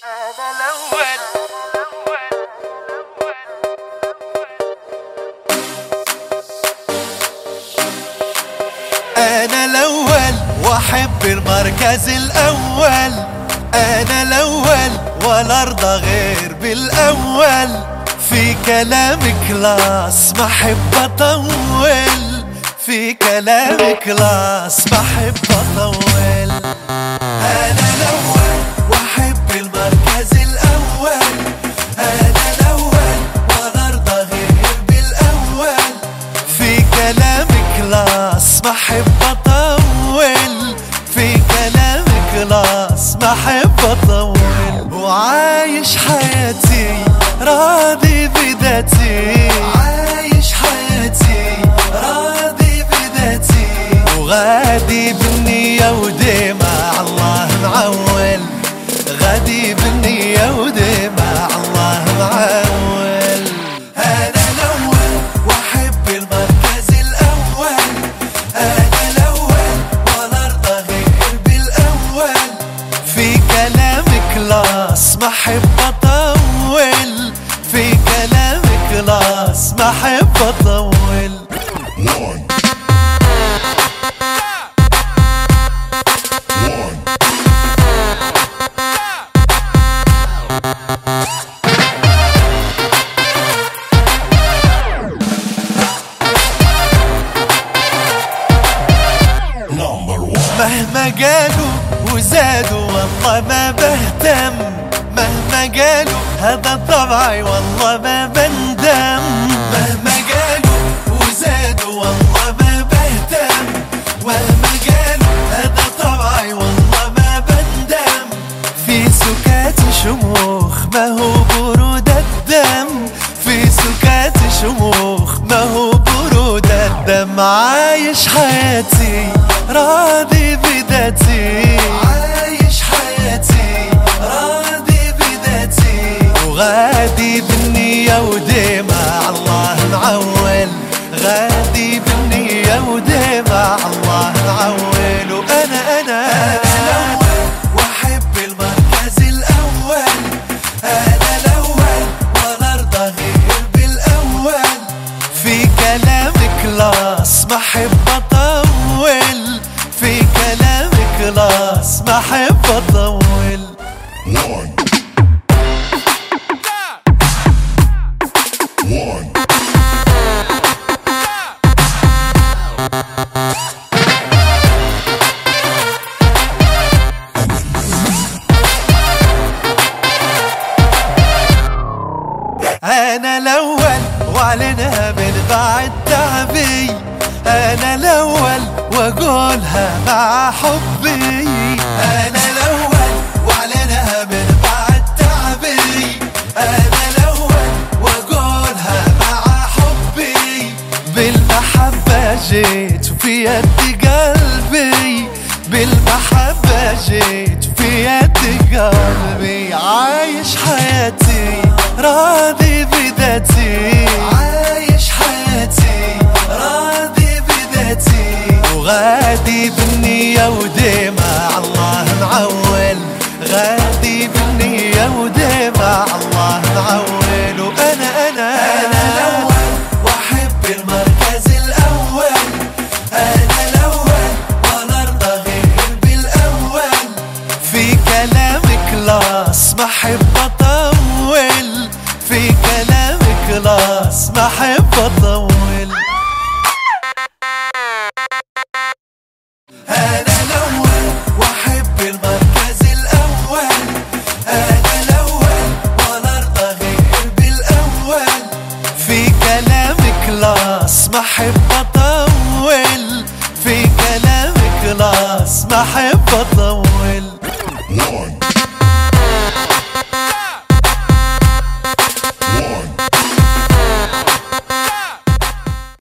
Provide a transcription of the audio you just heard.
أنا الأول وأحب المركز الأول. أنا الأول ولا أرضى غير بالأول. في كلامي كلاس ما أحب أطول. في كلامي كلاس ما أحب أطول. أنا الأول وأحب المركز الأول. أنا الأول ولا أرضى غير بالأول. في كلامي كلاس ما أحب أطول. في كلامي كلاس ما أحب أطول. وعايش حياتي راضي بذاتي. عايش حياتي راضي بذاتي. وغادي بالنية وديما الله معول. غادي بالنية وديما الله معول. أنا الأول وأحب المركز الأول. أنا الأول ولا أرضى غير بالأول. في كلامي كلاس ما أحب أطول. في كلامي كلاس ما أحب أطول. مهما قالوا وزادوا والله ما بهتم. مهما قالوا هذا طبعي والله ما بندم. مهما قالوا وزادوا والله ما بهتم. مهما قالوا هذا طبعي والله ما بندم. في سكات شموخ ما هو برود الدم. في سكات شموخ ما هو برود الدم. عايش حياتي راضي بذاتي. عايش حياتي راضي بذاتي. وغادي بالنية وديما الله معول. غادي بالنية وديما الله معول. وأنا الأول وأحب المركز الأول. أنا الأول ولا أرضى غير بالأول. في كلامي كلاس ما أحب أطول. في كلامي كلاس ما أحب أطول. أنا الأول وأعلنها من بعد تعبي. أنا الأول وأقولها مع حبي. أنا الأول وأعلنها من بعد تعبي. أنا الأول وأقولها مع حبي. بالمحبة جيت وفي يد قلبي. بالمحبة جيت وفي يد قلبي. عايش حياتي راضي بذاتي. عايش حياتي راضي بذاتي. وغادي بالنية وديما الله معول. غادي بالنية وديما الله معول. وأنا الأول وأحب المركز الأول. أنا الأول ولا أرضى غير بالأول. في كلامي كلاس ما أحب أطول. في كلامي كلاس ما أحب أطول. أنا الأول وأحب المركز الأول. أنا الأول ولا أرضى غير بالأول. في كلامي كلاس ما أحب أطول. في كلامي كلاس ما أحب أطول.